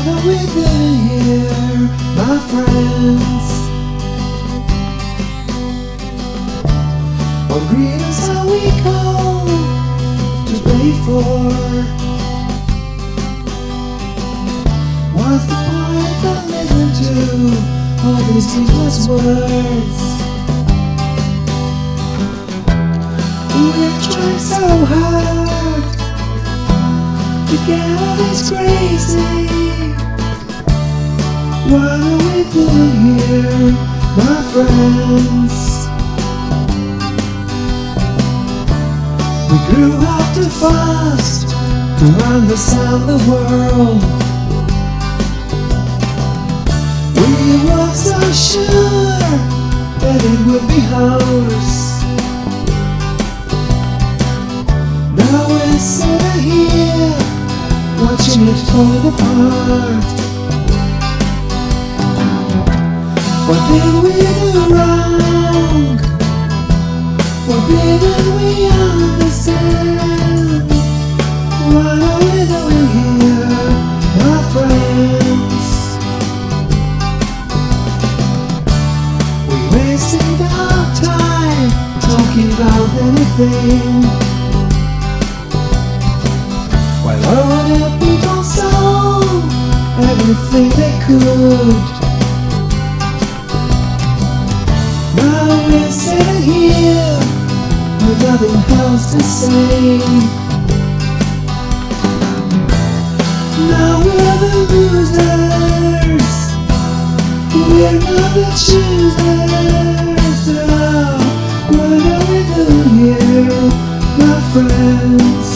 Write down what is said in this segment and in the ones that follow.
What are we doing here, my friends? What reasons are we called to pay for? What's the point of listening to all these useless words? We're trying so hard to get all this crazy. What are we doing here, my friends? We grew up too fast to understand the world. We were so sure that it would be ours. Now we're sitting here watching it fall apart. What did we do wrong? What didn't we understand? What are we doing here, my friends? We're wasting our time talking about anything, while other people saw everything they could. Now we're sitting here with nothing else to say. Now we're the losers, we're not the choosers. Now, what are we doing here, my friends?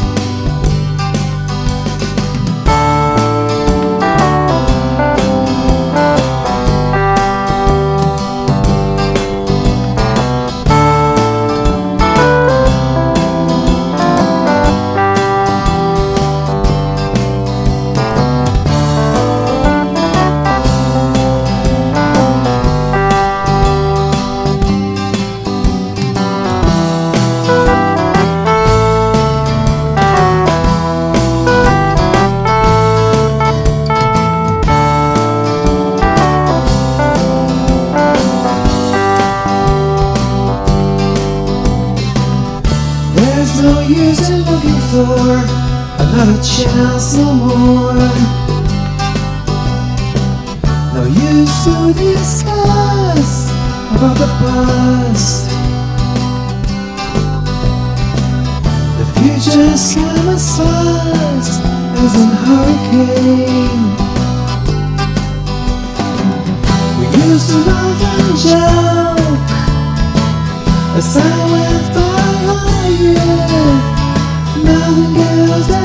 There's no use in looking for another chance no more. No use to discuss about the past. The future's come as fast as a hurricane. We used to laugh and joke as time went by. Nothing else